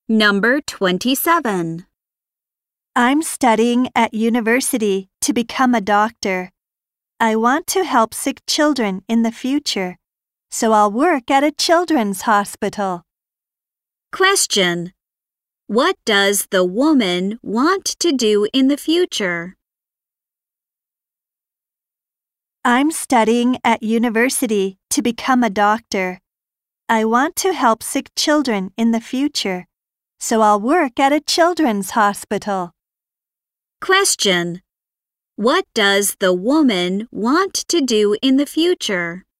Number 27. I'm studying at university to become a doctor. I want to help sick children in the future, so I'll work at a children's hospital. Question. What does the woman want to do in the future? I'm studying at university to become a doctor. I want to help sick children in the future, so I'll work at a children's hospital. Question. What does the woman want to do in the future?